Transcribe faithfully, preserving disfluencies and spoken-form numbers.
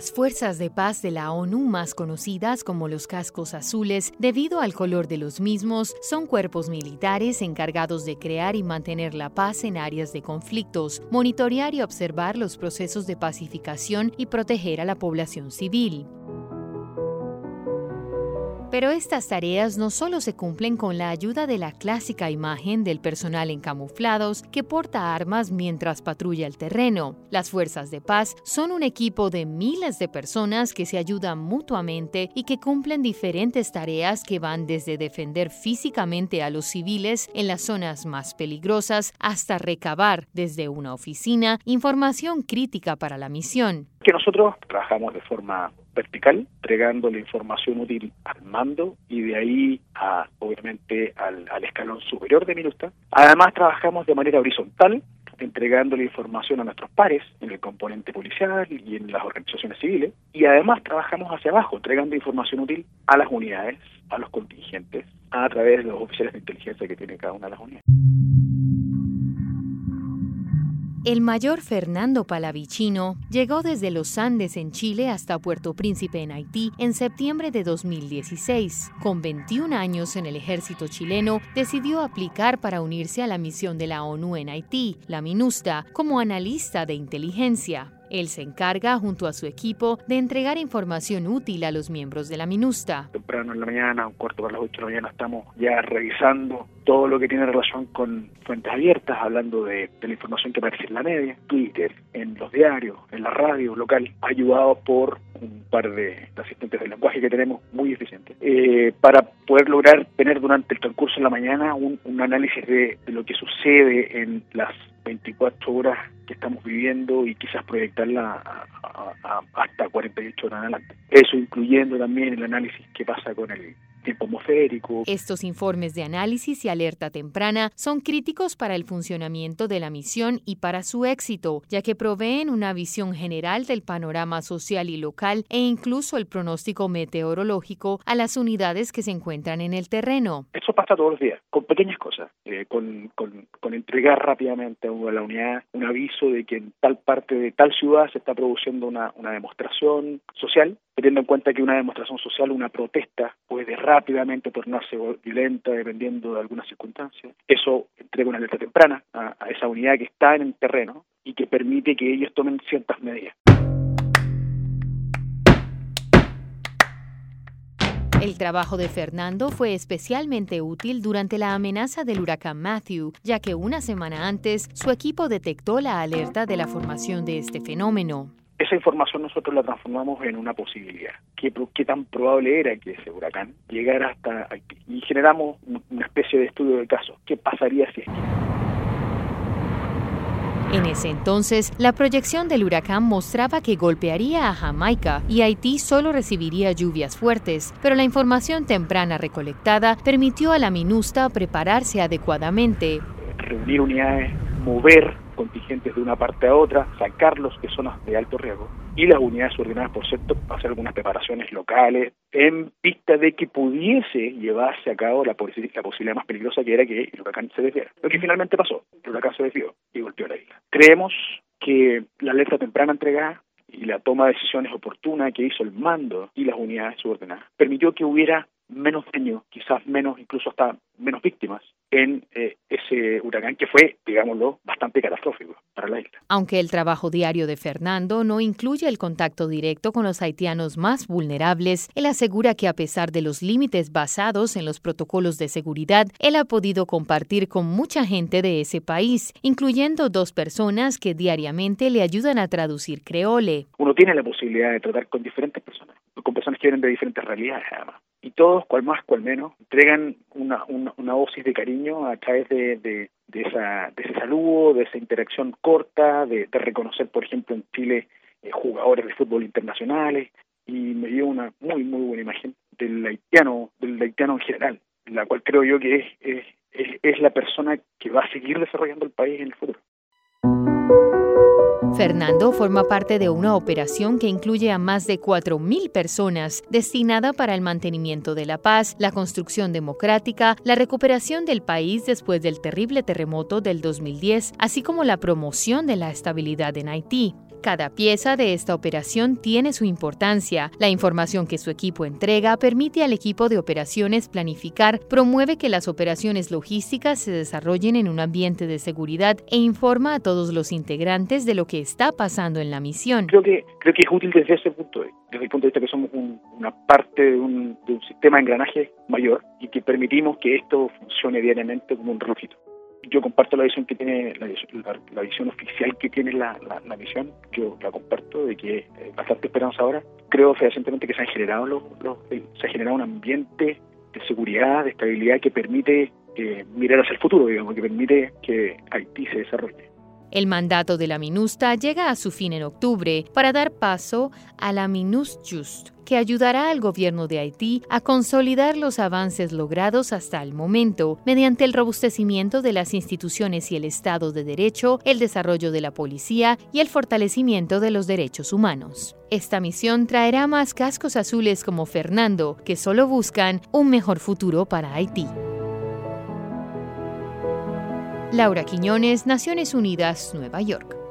Las fuerzas de paz de la ONU, más conocidas como los cascos azules, debido al color de los mismos, son cuerpos militares encargados de crear y mantener la paz en áreas de conflictos, monitorear y observar los procesos de pacificación y proteger a la población civil. Pero estas tareas no solo se cumplen con la ayuda de la clásica imagen del personal en camuflados que porta armas mientras patrulla el terreno. Las fuerzas de paz son un equipo de miles de personas que se ayudan mutuamente y que cumplen diferentes tareas que van desde defender físicamente a los civiles en las zonas más peligrosas hasta recabar desde una oficina información crítica para la misión. Que nosotros trabajamos de forma vertical, entregando la información útil al mando y de ahí a, obviamente, al, al escalón superior de MINUSTA. Además, trabajamos de manera horizontal, entregando la información a nuestros pares en el componente policial y en las organizaciones civiles. Y además trabajamos hacia abajo, entregando información útil a las unidades, a los contingentes, a través de los oficiales de inteligencia que tiene cada una de las unidades. El mayor Fernando Palavicino llegó desde los Andes en Chile hasta Puerto Príncipe en Haití en septiembre de dos mil dieciséis. Con veintiún años en el ejército chileno, decidió aplicar para unirse a la misión de la ONU en Haití, la MINUSTA, como analista de inteligencia. Él se encarga, junto a su equipo, de entregar información útil a los miembros de la MINUSTA. Temprano en la mañana, un cuarto para las ocho de la mañana, estamos ya revisando todo lo que tiene relación con fuentes abiertas, hablando de, de la información que aparece en la media, Twitter, en los diarios, en la radio local, ayudado por un par de asistentes de lenguaje que tenemos muy eficientes, eh, para poder lograr tener durante el transcurso de la mañana un, un análisis de, de lo que sucede en las veinticuatro horas que estamos viviendo y quizás proyectarla a, a, a, hasta cuarenta y ocho horas en adelante. Eso incluyendo también el análisis que pasa con el tiempo atmosférico. Estos informes de análisis y alerta temprana son críticos para el funcionamiento de la misión y para su éxito, ya que proveen una visión general del panorama social y local e incluso el pronóstico meteorológico a las unidades que se encuentran en el terreno. Eso pasa todos los días, con pequeñas cosas, eh, con, con, con entregar rápidamente a la unidad un aviso de que en tal parte de tal ciudad se está produciendo una, una demostración social, teniendo en cuenta que una demostración social, una protesta, puede rápidamente tornarse violenta dependiendo de algunas circunstancias. Eso entrega una alerta temprana a, a esa unidad que está en el terreno y que permite que ellos tomen ciertas medidas. El trabajo de Fernando fue especialmente útil durante la amenaza del huracán Matthew, ya que una semana antes su equipo detectó la alerta de la formación de este fenómeno. Esa información nosotros la transformamos en una posibilidad. ¿Qué, qué tan probable era que ese huracán llegara hasta Haití? Y generamos una especie de estudio de caso. ¿Qué pasaría si es que...? En ese entonces, la proyección del huracán mostraba que golpearía a Jamaica y Haití solo recibiría lluvias fuertes, pero la información temprana recolectada permitió a la MINUSTA prepararse adecuadamente. Reunir unidades, mover contingentes de una parte a otra, sacarlos de zonas de alto riesgo y las unidades ordenadas por sector hacer algunas preparaciones locales en vista de que pudiese llevarse a cabo la, la posibilidad más peligrosa, que era que el huracán se desviara. Lo que finalmente pasó, el huracán se desvió y golpeó la isla. Creemos que la alerta temprana entregada y la toma de decisiones oportuna que hizo el mando y las unidades subordinadas permitió que hubiera menos daño, quizás menos, incluso hasta menos víctimas en eh, ese huracán que fue, digámoslo, bastante catastrófico para la isla. Aunque el trabajo diario de Fernando no incluye el contacto directo con los haitianos más vulnerables, él asegura que a pesar de los límites basados en los protocolos de seguridad, él ha podido compartir con mucha gente de ese país, incluyendo dos personas que diariamente le ayudan a traducir creole. Uno tiene la posibilidad de tratar con diferentes personas, con personas que vienen de diferentes realidades además. Y todos, cual más, cual menos, entregan una, una, una dosis de cariño a través de, de, de, esa, de ese saludo, de esa interacción corta, de, de reconocer, por ejemplo, en Chile eh, jugadores de fútbol internacionales, y me dio una muy, muy buena imagen del haitiano, del haitiano en general, la cual creo yo que es, es, es, es la persona que va a seguir desarrollando el país en el futuro. Fernando forma parte de una operación que incluye a más de cuatro mil personas, destinada para el mantenimiento de la paz, la construcción democrática, la recuperación del país después del terrible terremoto del dos mil diez, así como la promoción de la estabilidad en Haití. Cada pieza de esta operación tiene su importancia. La información que su equipo entrega permite al equipo de operaciones planificar, promueve que las operaciones logísticas se desarrollen en un ambiente de seguridad e informa a todos los integrantes de lo que está pasando en la misión. Creo que, creo que es útil desde ese punto de vista, desde el punto de vista que somos un, una parte de un, de un sistema de engranaje mayor y que permitimos que esto funcione diariamente como un relojito. Yo comparto la visión que tiene la, la, la visión oficial que tiene la, la, la misión. Yo la comparto de que es bastante esperanzadora. Creo fehacientemente que se han generado los, los, se ha generado un ambiente de seguridad, de estabilidad que permite eh, mirar hacia el futuro, digamos, que permite que Haití se desarrolle. El mandato de la MINUSTA llega a su fin en octubre para dar paso a la MINUSJUST, que ayudará al gobierno de Haití a consolidar los avances logrados hasta el momento mediante el robustecimiento de las instituciones y el Estado de Derecho, el desarrollo de la policía y el fortalecimiento de los derechos humanos. Esta misión traerá más cascos azules como Fernando, que solo buscan un mejor futuro para Haití. Laura Quiñones, Naciones Unidas, Nueva York.